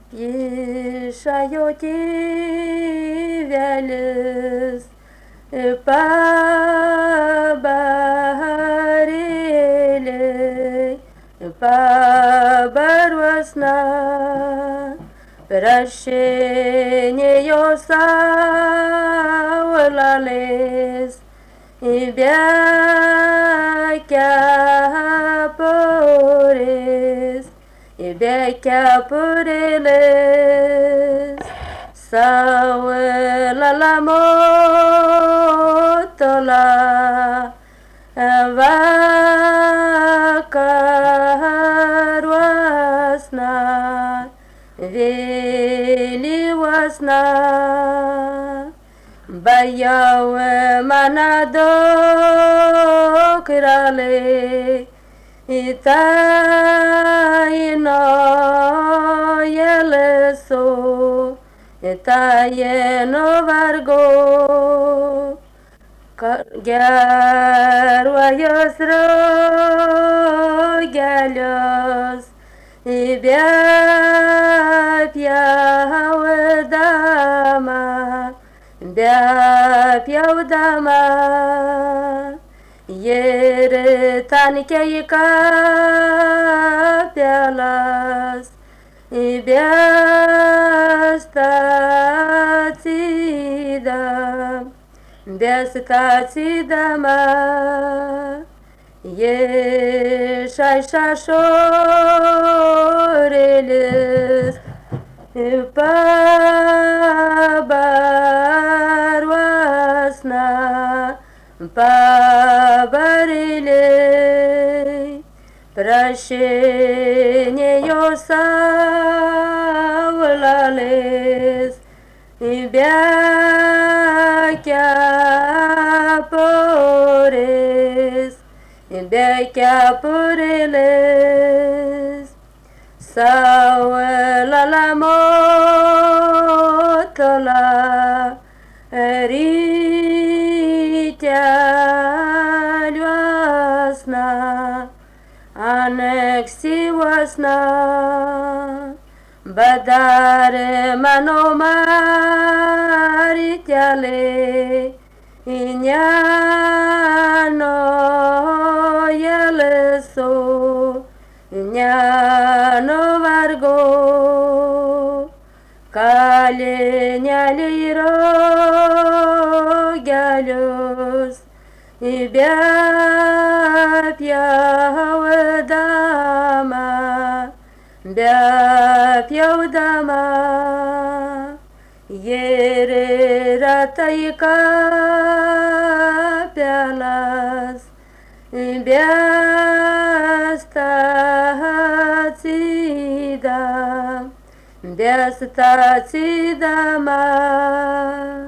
Išajo tėvelis pabarėliai, pabaruosna, prašinėjo saulalės, be kepurėlės, saulala motola, vakaruosna, vėlyvosna, bajau mana dukrelė, Itaino jeleso, Itaino vargo, geruojos rogelios, bepjaudama, Jeritan kei kapelas, bestacidama, Ješai šašorelis, pabaruosna, pabarėliai, prašinėjo saulalės, be kepurėlės, saulala motola, ryteliuosna, ankstyvosna, badarė mano maritelė, jeleso, vargo, kalineliai rogelius, bepjaudama, Jeritai kapelas, bestacidama,